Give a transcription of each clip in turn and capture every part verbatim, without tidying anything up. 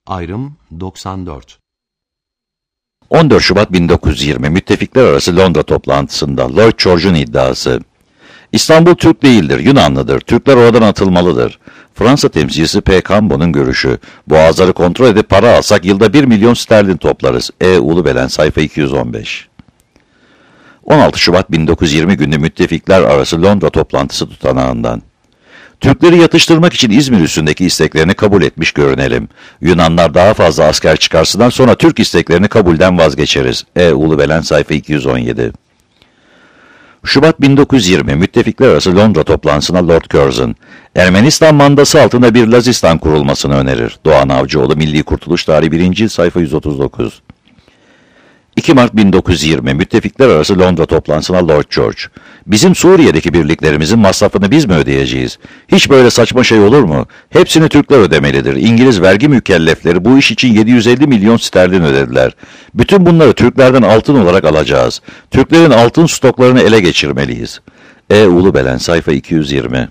Ayrım doksan dört. on dört Şubat bin dokuz yüz yirmi Müttefikler Arası Londra toplantısında Lloyd George'un iddiası. İstanbul Türk değildir, Yunanlıdır. Türkler oradan atılmalıdır. Fransa temsilcisi P. Cambon'un görüşü. Boğazları kontrol edip para alsak yılda bir milyon sterlin toplarız. E. Ulubelen sayfa iki yüz on beş. on altı Şubat bin dokuz yüz yirmi günlü Müttefikler Arası Londra toplantısı tutanağından. Türkleri yatıştırmak için İzmir üssündeki isteklerini kabul etmiş görünelim. Yunanlar daha fazla asker çıkarsınlar, sonra Türk isteklerini kabulden vazgeçeriz. E. Ulubelen sayfa iki yüz on yedi. Şubat bin dokuz yüz yirmi Müttefikler Arası Londra toplantısına Lord Curzon, Ermenistan mandası altında bir Lazistan kurulmasını önerir. Doğan Avcıoğlu, Milli Kurtuluş Tarihi birinci Cilt sayfa yüz otuz dokuz. iki Mart bin dokuz yüz yirmi Müttefikler Arası Londra toplantısına Lord George, bizim Suriye'deki birliklerimizin masrafını biz mi ödeyeceğiz? Hiç böyle saçma şey olur mu? Hepsini Türkler ödemelidir. İngiliz vergi mükellefleri bu iş için yedi yüz elli milyon sterlin ödediler. Bütün bunları Türklerden altın olarak alacağız. Türklerin altın stoklarını ele geçirmeliyiz. E. Ulubelen sayfa iki yüz yirmi.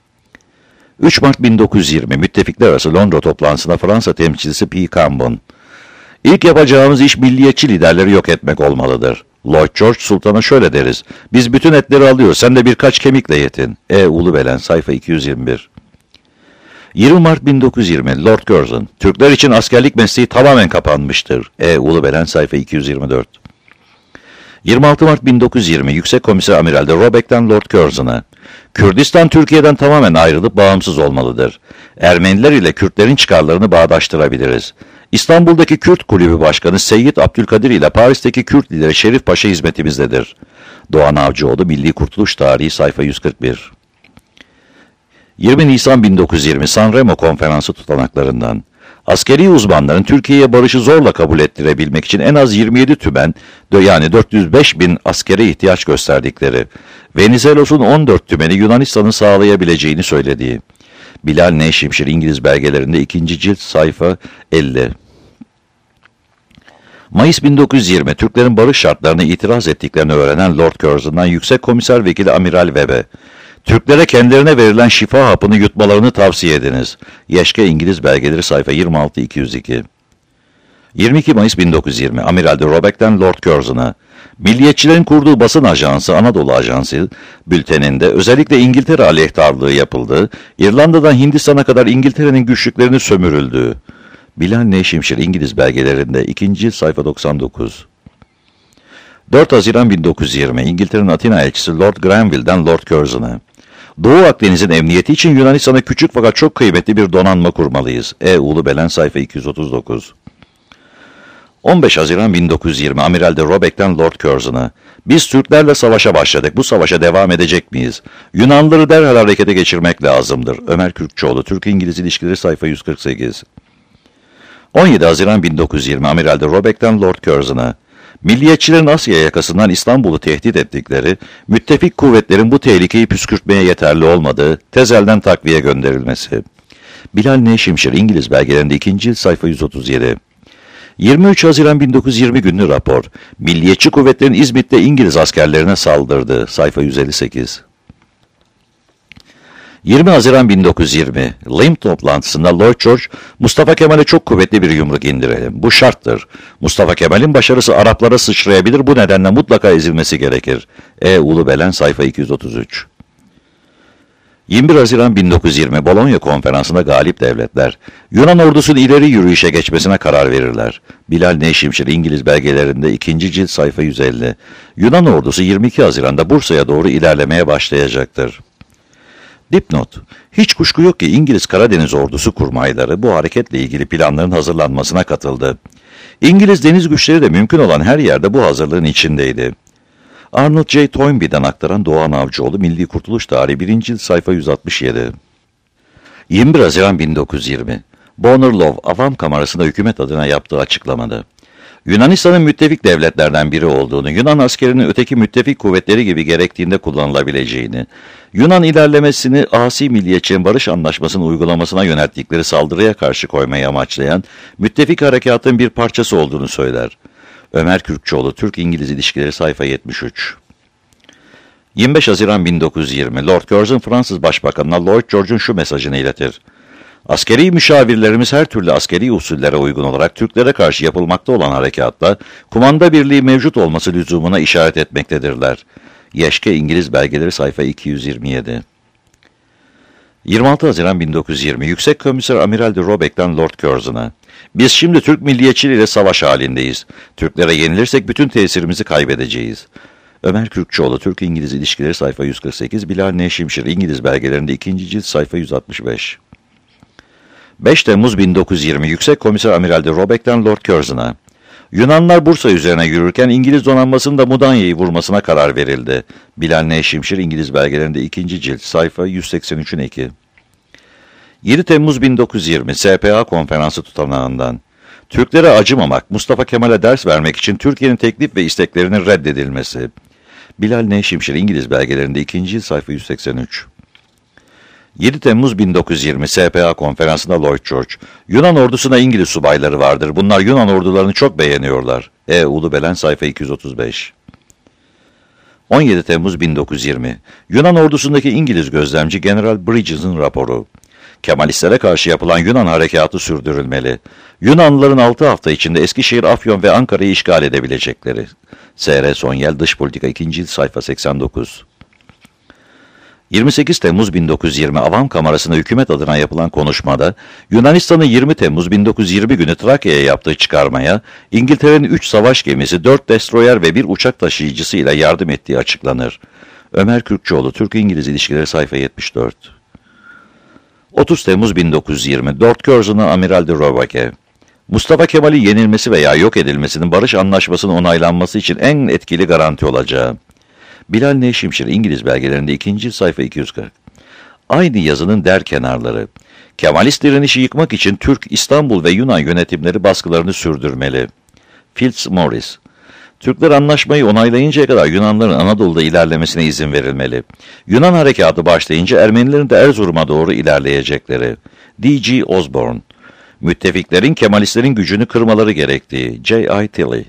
üç Mart bin dokuz yüz yirmi Müttefikler Arası Londra toplantısına Fransa temsilcisi P. Cambon, İlk yapacağımız iş milliyetçi liderleri yok etmek olmalıdır. Lloyd George Sultan'a şöyle deriz. Biz bütün etleri alıyoruz, sen de birkaç kemikle yetin. E. Ulubelen sayfa iki yüz yirmi bir. yirmi Mart bin dokuz yüz yirmi Lord Curzon, Türkler için askerlik mesleği tamamen kapanmıştır. E. Ulubelen sayfa iki yüz yirmi dört. yirmi altı Mart bin dokuz yüz yirmi Yüksek Komiser Amiral de Robek'ten Lord Curzon'a, Kürdistan Türkiye'den tamamen ayrılıp bağımsız olmalıdır. Ermeniler ile Kürtlerin çıkarlarını bağdaştırabiliriz. İstanbul'daki Kürt Kulübü Başkanı Seyyid Abdülkadir ile Paris'teki Kürt lideri Şerif Paşa hizmetimizdedir. Doğan Avcıoğlu, Milli Kurtuluş Tarihi sayfa yüz kırk bir. yirmi Nisan bin dokuz yüz yirmi Sanremo Konferansı tutanaklarından. Askeri uzmanların Türkiye'ye barışı zorla kabul ettirebilmek için en az yirmi yedi tümen, yani dört yüz beş bin askere ihtiyaç gösterdikleri, Venizelos'un on dört tümeni Yunanistan'ın sağlayabileceğini söylediği. Bilal Nevşimşir İngiliz belgelerinde ikinci cilt sayfa elli. Mayıs bin dokuz yüz yirmi Türklerin barış şartlarına itiraz ettiklerini öğrenen Lord Curzon'dan Yüksek Komiser Vekili Amiral Webbe, Türklere kendilerine verilen şifa hapını yutmalarını tavsiye ediniz. Yeşke İngiliz belgeleri sayfa yirmi altı iki yüz iki. yirmi iki Mayıs bin dokuz yüz yirmi Amiral de Robek'ten Lord Curzon'a, milliyetçilerin kurduğu basın ajansı Anadolu Ajansı bülteninde özellikle İngiltere aleyhtarlığı yapıldığı, İrlanda'dan Hindistan'a kadar İngiltere'nin güçlüklerini sömürüldüğü. Bilal Nevşimşir İngiliz belgelerinde ikinci sayfa doksan dokuz. dört Haziran bin dokuz yüz yirmi İngiltere'nin Atina elçisi Lord Granville'den Lord Curzon'a, Doğu Akdeniz'in emniyeti için Yunanistan'a küçük fakat çok kıymetli bir donanma kurmalıyız. E. Ulubelen sayfa iki yüz otuz dokuz. on beş Haziran bin dokuz yüz yirmi Amiral de Robek'ten Lord Curzon'a, biz Türklerle savaşa başladık, bu savaşa devam edecek miyiz? Yunanlıları derhal harekete geçirmek lazımdır. Ömer Kürkçoğlu, Türk-İngiliz İlişkileri sayfa yüz kırk sekiz. on yedi Haziran bin dokuz yüz yirmi Amiral de Robek'ten Lord Curzon'a, milliyetçilerin Asya yakasından İstanbul'u tehdit ettikleri, müttefik kuvvetlerin bu tehlikeyi püskürtmeye yeterli olmadığı, tezelden takviye gönderilmesi. Bilal Nevşimşir İngiliz belgelerinde ikinci cilt sayfa yüz otuz yedi. yirmi üç Haziran bin dokuz yüz yirmi günlü rapor, milliyetçi kuvvetlerin İzmit'te İngiliz askerlerine saldırdı, sayfa yüz elli sekiz. yirmi Haziran bin dokuz yüz yirmi Lim toplantısında Lloyd George, Mustafa Kemal'e çok kuvvetli bir yumruk indirelim. Bu şarttır. Mustafa Kemal'in başarısı Araplara sıçrayabilir, bu nedenle mutlaka ezilmesi gerekir. E. Ulubelen sayfa iki yüz otuz üç. yirmi bir Haziran bin dokuz yüz yirmi Bologna Konferansı'nda galip devletler, Yunan ordusunun ileri yürüyüşe geçmesine karar verirler. Bilal Nevşimşir İngiliz belgelerinde ikinci cilt sayfa yüz elli. Yunan ordusu yirmi iki Haziran'da Bursa'ya doğru ilerlemeye başlayacaktır. Dipnot, hiç kuşku yok ki İngiliz Karadeniz ordusu kurmayları bu hareketle ilgili planların hazırlanmasına katıldı. İngiliz deniz güçleri de mümkün olan her yerde bu hazırlığın içindeydi. Arnold J. Toynbee'den aktaran Doğan Avcıoğlu, Milli Kurtuluş Tarihi birinci Cilt sayfa yüz altmış yedi. yirmi bir Haziran bin dokuz yüz yirmi Bonar Love, Avam Kamerası'nda hükümet adına yaptığı açıklamada, Yunanistan'ın müttefik devletlerden biri olduğunu, Yunan askerinin öteki müttefik kuvvetleri gibi gerektiğinde kullanılabileceğini, Yunan ilerlemesini asi milliyetçinin barış anlaşmasının uygulamasına yönelttikleri saldırıya karşı koymayı amaçlayan müttefik harekatın bir parçası olduğunu söyler. Ömer Kürkçoğlu, Türk-İngiliz İlişkileri sayfa yetmiş üç. yirmi beş Haziran bin dokuz yüz yirmi Lord Curzon Fransız Başbakanı'na Lloyd George'un şu mesajını iletir. Askeri müşavirlerimiz her türlü askeri usullere uygun olarak Türklere karşı yapılmakta olan harekatta kumanda birliği mevcut olması lüzumuna işaret etmektedirler. Yeşke İngiliz Belgeleri sayfa iki yüz yirmi yedi. yirmi altı Haziran bin dokuz yüz yirmi Yüksek Komiser Amiral de Robeck'ten Lord Curzon'a: Biz şimdi Türk milliyetçiliğiyle savaş halindeyiz. Türklere yenilirsek bütün tesirimizi kaybedeceğiz. Ömer Kürkçoğlu, Türk-İngiliz İlişkileri sayfa yüz kırk sekiz, Bilal N. Şimşir, İngiliz Belgelerinde ikinci cilt sayfa yüz altmış beş. beş Temmuz bin dokuz yüz yirmi Yüksek Komiser Amiral de Robeck'ten Lord Curzon'a: Yunanlar Bursa üzerine yürürken İngiliz donanmasının da Mudanya'yı vurmasına karar verildi. Bilal N. Şimşir, İngiliz Belgelerinde ikinci cilt sayfa yüz seksen üçün eki. yedi Temmuz bin dokuz yüz yirmi S P A konferansı tutanağından: Türklere acımamak, Mustafa Kemal'e ders vermek için Türkiye'nin teklif ve isteklerinin reddedilmesi. Bilal N. Şimşir, İngiliz Belgelerinde ikinci cilt sayfa yüz seksen üç. yedi Temmuz bin dokuz yüz yirmi S P A konferansında Lloyd George: Yunan ordusuna İngiliz subayları vardır. Bunlar Yunan ordularını çok beğeniyorlar. E. Ulubelen sayfa iki yüz otuz beş. on yedi Temmuz bin dokuz yüz yirmi Yunan ordusundaki İngiliz gözlemci General Bridges'in raporu: Kemalistlere karşı yapılan Yunan harekatı sürdürülmeli. Yunanlıların altı hafta içinde Eskişehir, Afyon ve Ankara'yı işgal edebilecekleri. S R Sonyel, Dış Politika ikinci cilt sayfa seksen dokuz. yirmi sekiz Temmuz bin dokuz yüz yirmi Avam Kamerası'nda hükümet adına yapılan konuşmada, Yunanistan'ın yirmi Temmuz bin dokuz yüz yirmi günü Trakya'ya yaptığı çıkarmaya, İngiltere'nin üç savaş gemisi, dört destroyer ve bir uçak taşıyıcısı ile yardım ettiği açıklanır. Ömer Kürkçoğlu, Türk-İngiliz İlişkileri sayfa yetmiş dört. otuz Temmuz bin dokuz yüz yirmi Lord Curzon'a Amiral de Robeck'e: Mustafa Kemal'in yenilmesi veya yok edilmesinin barış anlaşmasının onaylanması için en etkili garanti olacağı. Bilal N. Şimşir, İngiliz Belgelerinde ikinci sayfa iki yüz kırk. Aynı yazının der kenarları: Kemalist direnişi yıkmak için Türk, İstanbul ve Yunan yönetimleri baskılarını sürdürmeli. Fitzmaurice: Türkler anlaşmayı onaylayıncaya kadar Yunanların Anadolu'da ilerlemesine izin verilmeli. Yunan harekatı başlayınca Ermenilerin de Erzurum'a doğru ilerleyecekleri. D G Osborne: Müttefiklerin Kemalistlerin gücünü kırmaları gerektiği. J I Tilley.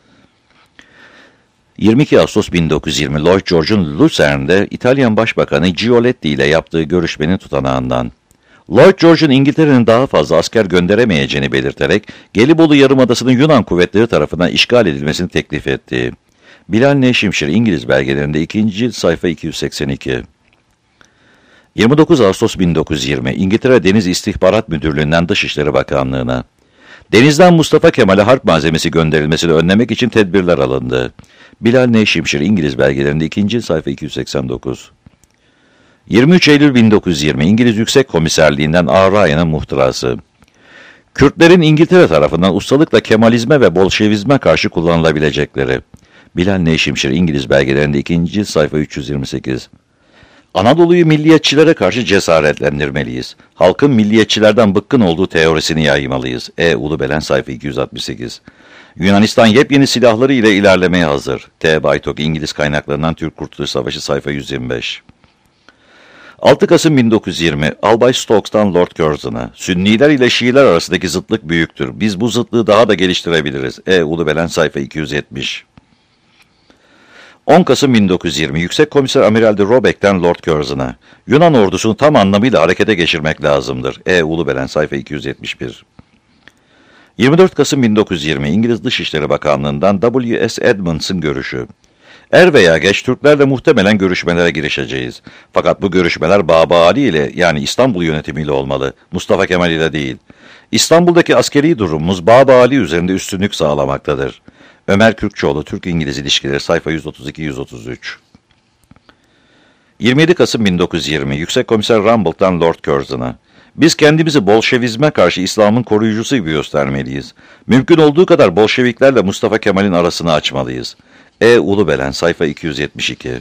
yirmi iki Ağustos bin dokuz yüz yirmi Lloyd George'un Lucern'de İtalyan Başbakanı Giolitti ile yaptığı görüşmenin tutanağından: Lloyd George'un İngiltere'nin daha fazla asker gönderemeyeceğini belirterek Gelibolu Yarımadası'nın Yunan kuvvetleri tarafından işgal edilmesini teklif ettiği. Bilal N. Şimşir, İngiliz Belgelerinde ikinci cilt sayfa iki yüz seksen iki. yirmi dokuz Ağustos bin dokuz yüz yirmi İngiltere Deniz İstihbarat Müdürlüğü'nden Dışişleri Bakanlığı'na: Denizden Mustafa Kemal'e harp malzemesi gönderilmesini önlemek için tedbirler alındı. Bilal N. Şimşir, İngiliz Belgelerinde ikinci sayfa iki yüz seksen dokuz. yirmi üç Eylül bin dokuz yüz yirmi İngiliz Yüksek Komiserliğinden A. Ryan'ın muhtırası: Kürtlerin İngiltere tarafından ustalıkla Kemalizme ve Bolşevizme karşı kullanılabilecekleri. Bilal N. Şimşir, İngiliz Belgelerinde ikinci sayfa üç yüz yirmi sekiz. Anadolu'yu milliyetçilere karşı cesaretlendirmeliyiz. Halkın milliyetçilerden bıkkın olduğu teorisini yaymalıyız. E. Ulubelen sayfa iki yüz altmış sekiz. Yunanistan yepyeni silahları ile ilerlemeye hazır. T. Baytok, İngiliz kaynaklarından Türk Kurtuluş Savaşı sayfa yüz yirmi beş. altı Kasım bin dokuz yüz yirmi Albay Stokes'tan Lord Curzon'a: Sünniler ile Şiiler arasındaki zıtlık büyüktür. Biz bu zıtlığı daha da geliştirebiliriz. E. Ulubelen sayfa iki yüz yetmiş. on Kasım bin dokuz yüz yirmi Yüksek Komiser Amiral de Robeck'ten Lord Curzon'a: Yunan ordusunu tam anlamıyla harekete geçirmek lazımdır. E. Ulubelen sayfa iki yüz yetmiş bir. yirmi dört Kasım bin dokuz yüz yirmi İngiliz Dışişleri Bakanlığı'ndan W S Edmunds'ın görüşü: Er veya geç Türklerle muhtemelen görüşmelere girişeceğiz. Fakat bu görüşmeler Baba Ali ile, yani İstanbul yönetimiyle olmalı, Mustafa Kemal ile değil. İstanbul'daki askeri durumumuz Baba Ali üzerinde üstünlük sağlamaktadır. Ömer Kürkçoğlu, Türk-İngiliz İlişkileri sayfa yüz otuz iki yüz otuz üç. yirmi yedi Kasım bin dokuz yüz yirmi Yüksek Komiser Rumbold'dan Lord Curzon'a: Biz kendimizi Bolşevizme karşı İslam'ın koruyucusu gibi göstermeliyiz. Mümkün olduğu kadar Bolşeviklerle Mustafa Kemal'in arasını açmalıyız. E. Ulubelen sayfa iki yüz yetmiş iki.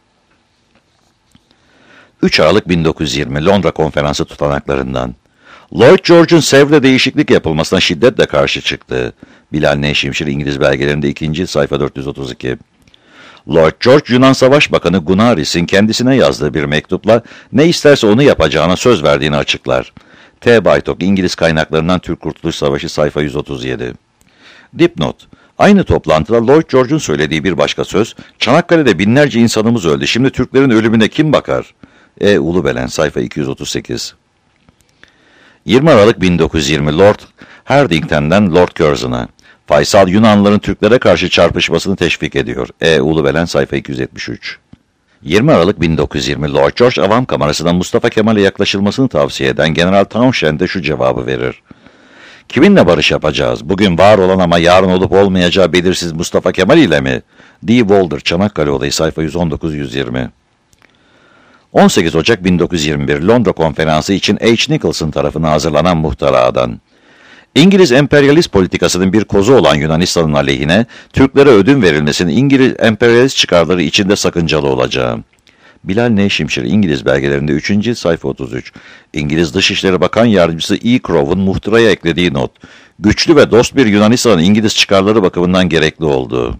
üç Aralık bin dokuz yüz yirmi Londra Konferansı tutanaklarından: Lloyd George'un Sèvres'de değişiklik yapılmasına şiddetle karşı çıktı. Bilal N. Şimşir, İngiliz Belgelerinde ikinci sayfa dört yüz otuz iki. Lloyd George, Yunan Savaş Bakanı Gunaris'in kendisine yazdığı bir mektupla ne isterse onu yapacağına söz verdiğini açıklar. T. Baytok, İngiliz kaynaklarından Türk Kurtuluş Savaşı sayfa yüz otuz yedi. Dipnot: Aynı toplantıda Lloyd George'un söylediği bir başka söz, Çanakkale'de binlerce insanımız öldü, şimdi Türklerin ölümüne kim bakar? E. Ulubelen sayfa iki yüz otuz sekiz. yirmi Aralık bin dokuz yüz yirmi Lord Hardington'dan Lord Curzon'a. Faysal Yunanlıların Türklere karşı çarpışmasını teşvik ediyor. E. Ulubelen sayfa iki yüz yetmiş üç. yirmi Aralık bin dokuz yüz yirmi Lord George Avam Kamerası'ndan Mustafa Kemal'e yaklaşılmasını tavsiye eden General Townshend'e şu cevabı verir. Kiminle barış yapacağız? Bugün var olan ama yarın olup olmayacağı belirsiz Mustafa Kemal ile mi? D. Walder, Çanakkale Olayı sayfa yüz on dokuz yüz yirmi. on sekiz Ocak bin dokuz yüz yirmi bir Londra Konferansı için H. Nicholson tarafından hazırlanan muhtaradan. İngiliz emperyalist politikasının bir kozu olan Yunanistan'ın aleyhine Türklere ödün verilmesinin İngiliz emperyalist çıkarları içinde sakıncalı olacağı. Bilal N. Şimşir, İngiliz belgelerinde üçüncü sayfa otuz üç. İngiliz Dışişleri Bakan Yardımcısı E. Crow'un muhtıraya eklediği not. Güçlü ve dost bir Yunanistan'ın İngiliz çıkarları bakımından gerekli olduğu.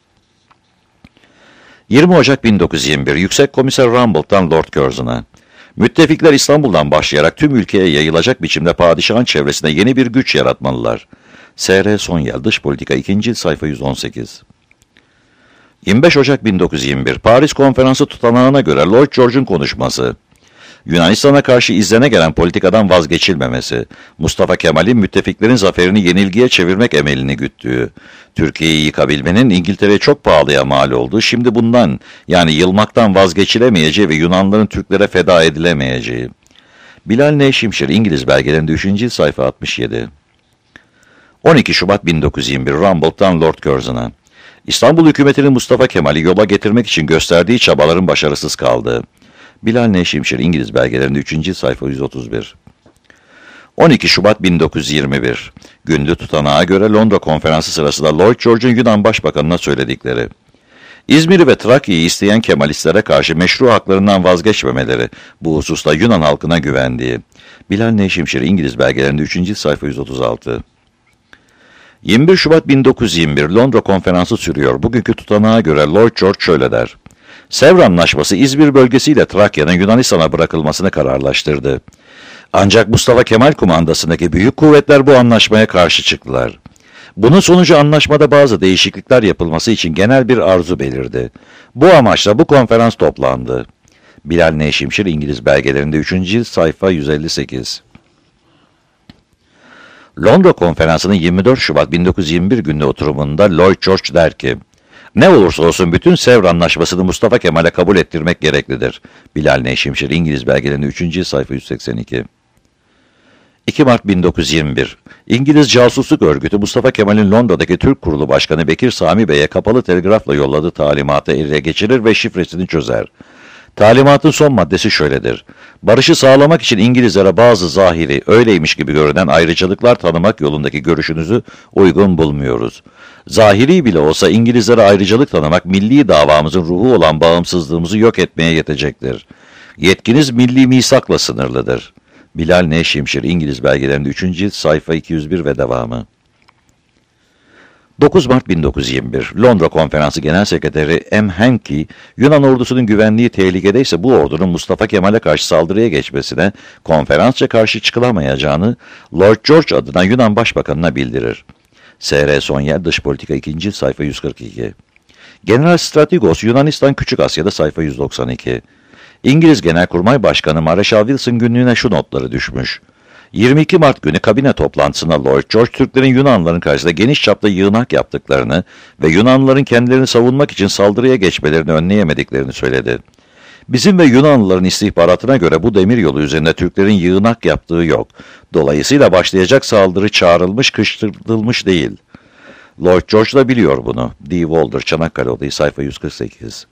yirmi Ocak bin dokuz yüz yirmi bir Yüksek Komiser Rumbold'dan Lord Curzon'a. Müttefikler İstanbul'dan başlayarak tüm ülkeye yayılacak biçimde padişahın çevresinde yeni bir güç yaratmalılar. S R Sonyel, Dış Politika ikinci sayfa yüz on sekiz. yirmi beş Ocak bin dokuz yüz yirmi bir Paris Konferansı tutanağına göre Lloyd George'un konuşması. Yunanistan'a karşı izlene gelen politikadan vazgeçilmemesi, Mustafa Kemal'in müttefiklerin zaferini yenilgiye çevirmek emelini güttüğü, Türkiye'yi yıkabilmenin İngiltere'ye çok pahalıya mal olduğu, şimdi bundan yani yılmaktan vazgeçilemeyeceği ve Yunanların Türklere feda edilemeyeceği. Bilal N. Şimşir, İngiliz belgelerinde üçüncü sayfa altmış yedi. on iki Şubat bin dokuz yüz yirmi bir Rumbold'dan Lord Curzon'a. İstanbul hükümetinin Mustafa Kemal'i yola getirmek için gösterdiği çabaların başarısız kaldığı. Bilal N. Şimşir, İngiliz belgelerinde üçüncü sayfa yüz otuz bir. on iki Şubat bin dokuz yüz yirmi bir Gündü tutanağa göre Londra Konferansı sırasında Lloyd George'un Yunan Başbakanı'na söyledikleri. İzmir'i ve Trakya'yı isteyen Kemalistlere karşı meşru haklarından vazgeçmemeleri, bu hususta Yunan halkına güvendiği. Bilal N. Şimşir, İngiliz belgelerinde üçüncü sayfa yüz otuz altı. yirmi bir Şubat bin dokuz yüz yirmi bir Londra Konferansı sürüyor. Bugünkü tutanağa göre Lloyd George şöyle der. Sevr Anlaşması İzmir bölgesiyle Trakya'nın Yunanistan'a bırakılmasını kararlaştırdı. Ancak Mustafa Kemal kumandasındaki büyük kuvvetler bu anlaşmaya karşı çıktılar. Bunun sonucu anlaşmada bazı değişiklikler yapılması için genel bir arzu belirdi. Bu amaçla bu konferans toplandı. Bilal N. Şimşir, İngiliz belgelerinde üçüncü sayfa yüz elli sekiz. Londra Konferansı'nın yirmi dört Şubat bin dokuz yüz yirmi bir günlü oturumunda Lloyd George der ki, ne olursa olsun bütün Sevr Anlaşması'nı Mustafa Kemal'e kabul ettirmek gereklidir. Bilal N. Şimşir, İngiliz belgelerinde üçüncü sayfa yüz seksen iki. iki Mart bin dokuz yüz yirmi bir İngiliz casusluk örgütü Mustafa Kemal'in Londra'daki Türk Kurulu Başkanı Bekir Sami Bey'e kapalı telgrafla yolladığı talimatı ele geçirir ve şifresini çözer. Talimatın son maddesi şöyledir. Barışı sağlamak için İngilizlere bazı zahiri, öyleymiş gibi görünen ayrıcalıklar tanımak yolundaki görüşünüzü uygun bulmuyoruz. Zahiri bile olsa İngilizlere ayrıcalık tanımak milli davamızın ruhu olan bağımsızlığımızı yok etmeye yetecektir. Yetkiniz milli misakla sınırlıdır. Bilal N. Şimşir, İngiliz belgelerinde üçüncü sayfa iki yüz bir ve devamı. dokuz Mart bin dokuz yüz yirmi bir Londra Konferansı Genel Sekreteri M. Hankey, Yunan ordusunun güvenliği tehlikedeyse bu ordunun Mustafa Kemal'e karşı saldırıya geçmesine konferansça karşı çıkılamayacağını Lloyd George adına Yunan Başbakanı'na bildirir. S R Sonyel, Dış Politika ikinci sayfa yüz kırk iki. General Strategos, Yunanistan Küçük Asya'da sayfa yüz doksan iki. İngiliz Genelkurmay Başkanı Mareşal Wilson günlüğüne şu notları düşmüş. yirmi iki Mart günü kabine toplantısında Lloyd George, Türklerin Yunanlıların karşısında geniş çapta yığınak yaptıklarını ve Yunanlıların kendilerini savunmak için saldırıya geçmelerini önleyemediklerini söyledi. Bizim ve Yunanlıların istihbaratına göre bu demiryolu üzerinde Türklerin yığınak yaptığı yok. Dolayısıyla başlayacak saldırı çağrılmış, kışkırtılmış değil. Lloyd George da biliyor bunu. D. Walder, Çanakkale Olayı sayfa yüz kırk sekiz.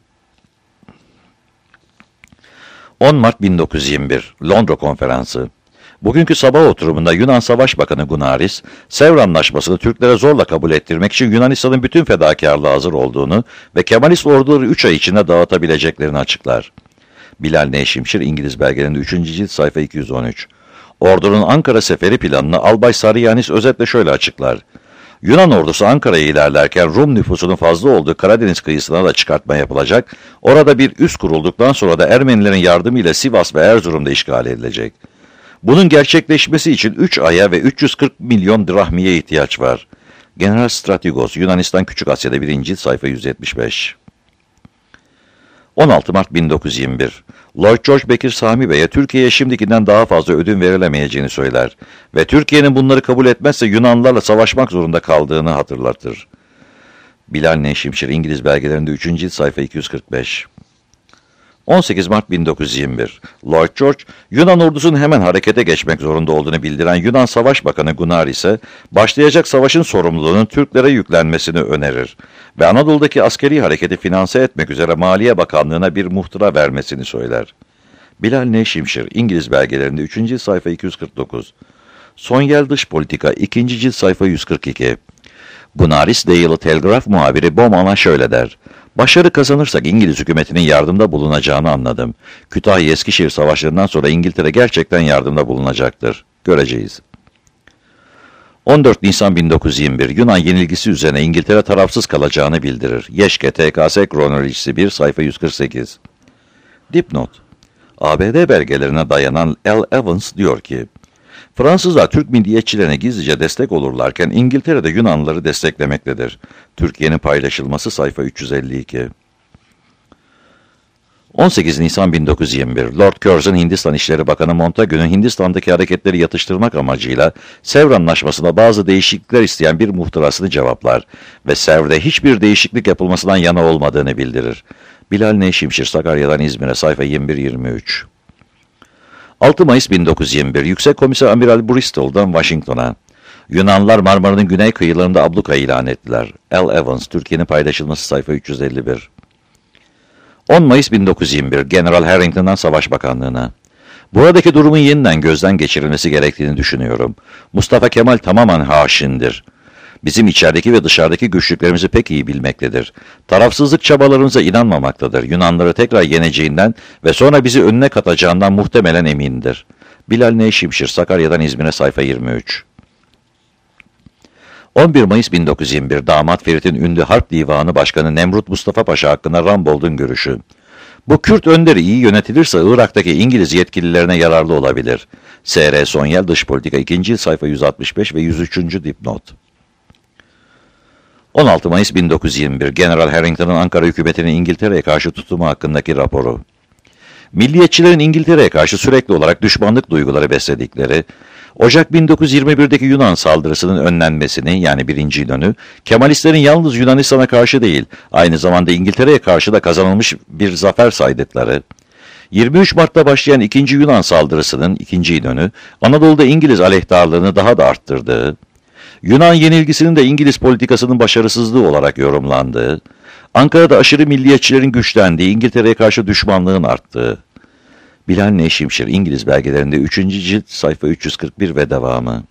on Mart bin dokuz yüz yirmi bir Londra Konferansı. Bugünkü sabah oturumunda Yunan Savaş Bakanı Gunaris, Sevr Anlaşması'nı Türklere zorla kabul ettirmek için Yunanistan'ın bütün fedakarlığa hazır olduğunu ve Kemalist orduları üç ay içinde dağıtabileceklerini açıklar. Bilal N. Şimşir, İngiliz belgelerinde üçüncü cilt sayfa iki yüz on üç. Ordunun Ankara seferi planını Albay Sarıyanis özetle şöyle açıklar. Yunan ordusu Ankara'ya ilerlerken Rum nüfusunun fazla olduğu Karadeniz kıyısına da çıkartma yapılacak, orada bir üs kurulduktan sonra da Ermenilerin yardımıyla Sivas ve Erzurum'da işgal edilecek. Bunun gerçekleşmesi için üç aya ve üç yüz kırk milyon drahmiye ihtiyaç var. General Strategos, Yunanistan Küçük Asya'da birinci sayfa yüz yetmiş beş. on altı Mart bin dokuz yüz yirmi bir. Lloyd George Bekir Sami Bey'e Türkiye'ye şimdikinden daha fazla ödün verilemeyeceğini söyler ve Türkiye'nin bunları kabul etmezse Yunanlılarla savaşmak zorunda kaldığını hatırlatır. Bilal Nevşimşir, İngiliz belgelerinde üçüncü cilt, sayfa iki yüz kırk beş. on sekiz Mart bin dokuz yüz yirmi bir. Lloyd George, Yunan ordusunun hemen harekete geçmek zorunda olduğunu bildiren Yunan Savaş Bakanı Gunnar ise, başlayacak savaşın sorumluluğunun Türklere yüklenmesini önerir ve Anadolu'daki askeri hareketi finanse etmek üzere Maliye Bakanlığı'na bir muhtıra vermesini söyler. Bilal Nevşimşir, İngiliz belgelerinde üçüncü cilt, sayfa iki yüz kırk dokuz. Sonyel Dış Politika, ikinci cilt, sayfa yüz kırk iki. Gunnaris Daily Telegraph muhabiri Bowman'a şöyle der: "Başarı kazanırsak İngiliz hükümetinin yardımda bulunacağını anladım. Kütahya-Eskişehir savaşlarından sonra İngiltere gerçekten yardımda bulunacaktır. Göreceğiz." on dört Nisan bin dokuz yüz yirmi bir, Yunan yenilgisi üzerine İngiltere tarafsız kalacağını bildirir. Yeşke T K S Kronolojisi bir, sayfa yüz kırk sekiz. Dipnot: A B D belgelerine dayanan L. Evans diyor ki, Fransızlar Türk milliyetçilerine gizlice destek olurlarken İngiltere de Yunanlıları desteklemektedir. Türkiye'nin paylaşılması, sayfa üç yüz elli iki. on sekiz Nisan bin dokuz yüz yirmi bir, Lord Curzon, Hindistan İşleri Bakanı Montagu'nun Hindistan'daki hareketleri yatıştırmak amacıyla Sevr Anlaşması'nda bazı değişiklikler isteyen bir muhtırasını cevaplar ve Sevr'de hiçbir değişiklik yapılmasından yana olmadığını bildirir. Bilal Nevşimşir, Sakarya'dan İzmir'e, sayfa yirmi bir yirmi üç. altı Mayıs bin dokuz yüz yirmi bir, Yüksek Komiser Amiral Bristol'dan Washington'a. Yunanlılar Marmara'nın güney kıyılarında abluka ilan ettiler. L. Evans, Türkiye'nin paylaşılması, sayfa üç yüz elli bir. on Mayıs bin dokuz yüz yirmi bir, General Harrington'dan Savaş Bakanlığı'na. Buradaki durumun yeniden gözden geçirilmesi gerektiğini düşünüyorum. Mustafa Kemal tamamen haşindir. Bizim içerideki ve dışarıdaki güçlüklerimizi pek iyi bilmektedir. Tarafsızlık çabalarımıza inanmamaktadır. Yunanları tekrar yeneceğinden ve sonra bizi önüne katacağından muhtemelen emindir. Bilal Nevşimşir, Sakarya'dan İzmir'e, sayfa yirmi üç. on bir Mayıs bin dokuz yüz yirmi bir, Damat Ferit'in ünlü Harp Divanı Başkanı Nemrut Mustafa Paşa hakkında Rambold'un görüşü. Bu Kürt önderi iyi yönetilirse Irak'taki İngiliz yetkililerine yararlı olabilir. S R Sonyel Dış Politika, ikinci cilt, sayfa yüz altmış beş ve yüz üçüncü dipnot. on altı Mayıs bin dokuz yüz yirmi bir, General Harrington'ın Ankara hükümetinin İngiltere'ye karşı tutumu hakkındaki raporu. Milliyetçilerin İngiltere'ye karşı sürekli olarak düşmanlık duyguları besledikleri, Ocak bin dokuz yüz yirmi birdeki Yunan saldırısının önlenmesini, yani birinci İnönü, Kemalistlerin yalnız Yunanistan'a karşı değil, aynı zamanda İngiltere'ye karşı da kazanılmış bir zafer saydıkları, yirmi üç Mart'ta başlayan ikinci Yunan saldırısının, ikinci İnönü, Anadolu'da İngiliz aleyhtarlığını daha da arttırdığı, Yunan yenilgisinin de İngiliz politikasının başarısızlığı olarak yorumlandığı, Ankara'da aşırı milliyetçilerin güçlendiği, İngiltere'ye karşı düşmanlığın arttığı. Bilal Nevşimşir, İngiliz belgelerinde üçüncü cilt, sayfa üç yüz kırk bir ve devamı.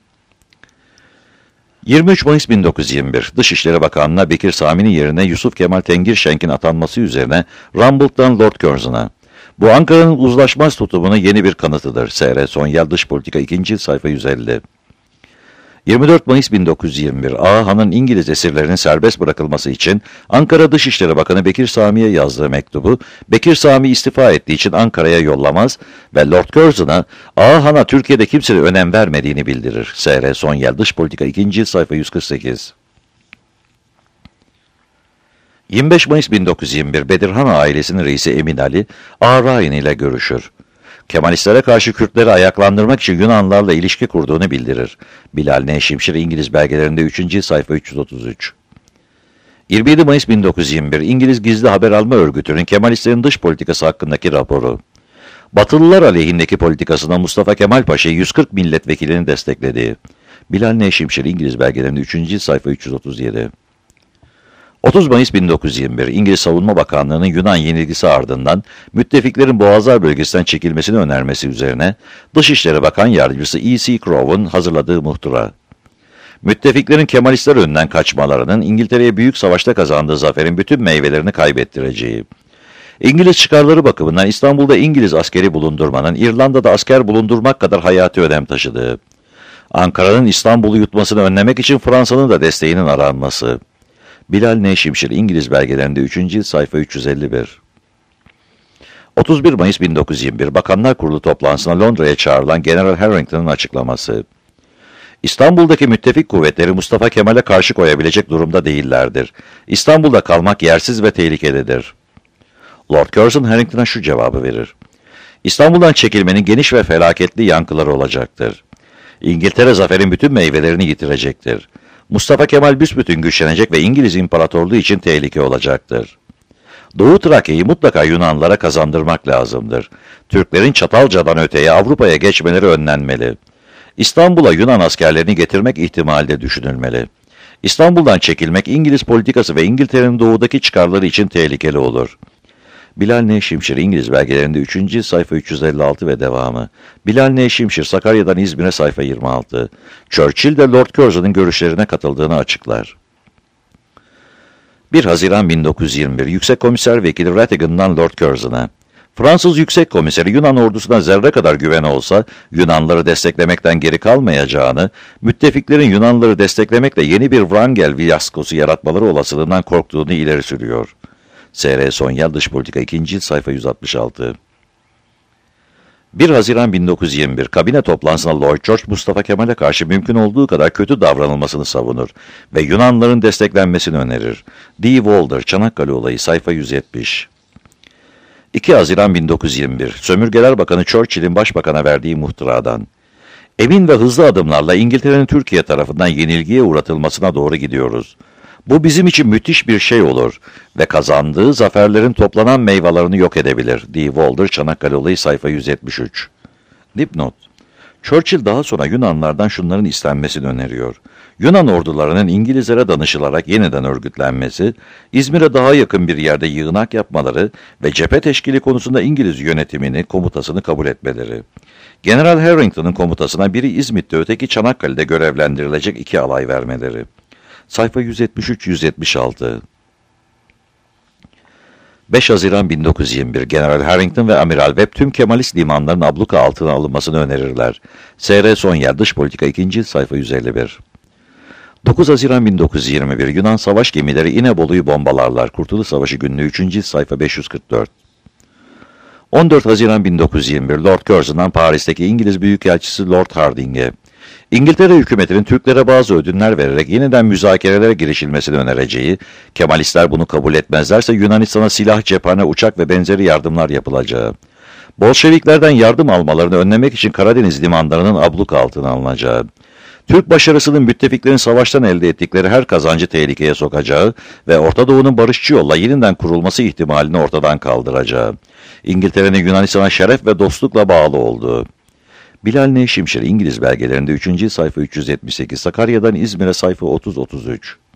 yirmi üç Mayıs bin dokuz yüz yirmi bir, Dışişleri Bakanlığı'na Bekir Sami'nin yerine Yusuf Kemal Tengirşenk'in atanması üzerine Rambold'dan Lord Curzon'a. Bu Ankara'nın uzlaşmaz tutumunu yeni bir kanıtıdır. S R Sonyel Dış Politika, ikinci cilt, sayfa yüz elli. yirmi dört Mayıs bin dokuz yüz yirmi bir, Ağa Han'ın İngiliz esirlerinin serbest bırakılması için Ankara Dışişleri Bakanı Bekir Sami'ye yazdığı mektubu, Bekir Sami istifa ettiği için Ankara'ya yollamaz ve Lord Curzon'a Ağa Han'a Türkiye'de kimsenin önem vermediğini bildirir. S R Sonyel Dış Politika, ikinci cilt, sayfa yüz kırk sekiz. yirmi beş Mayıs bin dokuz yüz yirmi bir, Bedirhan ailesinin reisi Emin Ali, Ağa Ryan ile görüşür. Kemalistlere karşı Kürtleri ayaklandırmak için Yunanlarla ilişki kurduğunu bildirir. Bilal Nevşimşir, İngiliz belgelerinde üçüncü sayfa üç yüz otuz üç. yirmi yedi Mayıs bin dokuz yüz yirmi bir, İngiliz Gizli Haber Alma Örgütü'nün Kemalistlerin dış politikası hakkındaki raporu. Batılılar aleyhindeki politikasına Mustafa Kemal Paşa'yı yüz kırk milletvekilini desteklediği. Bilal Nevşimşir, İngiliz belgelerinde üçüncü sayfa üç yüz otuz yedi. otuz Mayıs bin dokuz yüz yirmi bir, İngiliz Savunma Bakanlığı'nın Yunan yenilgisi ardından müttefiklerin Boğazlar bölgesinden çekilmesini önermesi üzerine Dışişleri Bakan Yardımcısı E C Crow'un hazırladığı muhtıra. Müttefiklerin Kemalistler önünden kaçmalarının İngiltere'ye büyük savaşta kazandığı zaferin bütün meyvelerini kaybettireceği. İngiliz çıkarları bakımından İstanbul'da İngiliz askeri bulundurmanın İrlanda'da asker bulundurmak kadar hayati önem taşıdığı. Ankara'nın İstanbul'u yutmasını önlemek için Fransa'nın da desteğinin aranması. Bilal Nevşimşir, İngiliz belgelerinde üçüncü sayfa üç yüz elli bir. otuz bir Mayıs bin dokuz yüz yirmi bir, Bakanlar Kurulu toplantısına Londra'ya çağrılan General Harrington'ın açıklaması. İstanbul'daki müttefik kuvvetleri Mustafa Kemal'e karşı koyabilecek durumda değillerdir. İstanbul'da kalmak yersiz ve tehlikelidir. Lord Curzon Harrington'a şu cevabı verir. İstanbul'dan çekilmenin geniş ve felaketli yankıları olacaktır. İngiltere zaferin bütün meyvelerini yitirecektir. Mustafa Kemal büsbütün güçlenecek ve İngiliz İmparatorluğu için tehlike olacaktır. Doğu Trakya'yı mutlaka Yunanlara kazandırmak lazımdır. Türklerin Çatalca'dan öteye Avrupa'ya geçmeleri önlenmeli. İstanbul'a Yunan askerlerini getirmek ihtimali de düşünülmeli. İstanbul'dan çekilmek İngiliz politikası ve İngiltere'nin doğudaki çıkarları için tehlikeli olur. Bilal N. Şimşir İngiliz belgelerinde üçüncü sayfa üç yüz elli altı ve devamı. Bilal N. Şimşir Sakarya'dan İzmir'e sayfa yirmi altı. Churchill de Lord Curzon'un görüşlerine katıldığını açıklar. bir Haziran bin dokuz yüz yirmi bir Yüksek Komiser Vekili Rattigan'dan Lord Curzon'a. Fransız Yüksek Komiseri Yunan ordusuna zerre kadar güven olsa Yunanları desteklemekten geri kalmayacağını, müttefiklerin Yunanları desteklemekle yeni bir Wrangel fiyaskosu yaratmaları olasılığından korktuğunu ileri sürüyor. S R Sonyal Dış Politika ikinci cilt sayfa yüz altmış altı. bir Haziran bin dokuz yüz yirmi bir Kabine toplantısında Lloyd George Mustafa Kemal'e karşı mümkün olduğu kadar kötü davranılmasını savunur ve Yunanlıların desteklenmesini önerir. D. Walder Çanakkale Olayı sayfa yüz yetmiş. iki Haziran bin dokuz yüz yirmi bir Sömürgeler Bakanı Churchill'in Başbakan'a verdiği muhtıradan. Emin ve hızlı adımlarla İngiltere'nin Türkiye tarafından yenilgiye uğratılmasına doğru gidiyoruz. Bu bizim için müthiş bir şey olur ve kazandığı zaferlerin toplanan meyvelerini yok edebilir. D. Walder Çanakkale Olayı sayfa yüz yetmiş üç. Dipnot. Churchill daha sonra Yunanlardan şunların istenmesini öneriyor. Yunan ordularının İngilizlere danışılarak yeniden örgütlenmesi, İzmir'e daha yakın bir yerde yığınak yapmaları ve cephe teşkili konusunda İngiliz yönetimini, komutasını kabul etmeleri. General Harrington'ın komutasına biri İzmit'te, öteki Çanakkale'de görevlendirilecek iki alay vermeleri. Sayfa yüz yetmiş üç yüz yetmiş altı. beş Haziran bin dokuz yüz yirmi bir General Harrington ve Amiral Webb tüm Kemalist limanların abluka altına alınmasını önerirler. S R Sonyal Dış Politika ikinci cilt sayfa yüz elli bir. dokuz Haziran bin dokuz yüz yirmi bir Yunan savaş gemileri İnebolu'yu bombalarlar. Kurtuluş Savaşı günlüğü üçüncü cilt sayfa beş yüz kırk dört. on dört Haziran bin dokuz yüz yirmi bir Lord Curzon'dan Paris'teki İngiliz Büyükelçisi Lord Hardinge'e. İngiltere hükümetinin Türklere bazı ödünler vererek yeniden müzakerelere girişilmesini önereceği, Kemalistler bunu kabul etmezlerse Yunanistan'a silah, cephane, uçak ve benzeri yardımlar yapılacağı, Bolşeviklerden yardım almalarını önlemek için Karadeniz limanlarının abluk altına alınacağı, Türk başarısının müttefiklerin savaştan elde ettikleri her kazancı tehlikeye sokacağı ve Orta Doğu'nun barışçı yolla yeniden kurulması ihtimalini ortadan kaldıracağı, İngiltere'nin Yunanistan'a şeref ve dostlukla bağlı olduğu. Bilal N. Şimşir İngiliz belgelerinde üçüncü sayfa üç yüz yetmiş sekiz, Sakarya'dan İzmir'e sayfa otuz otuz üç.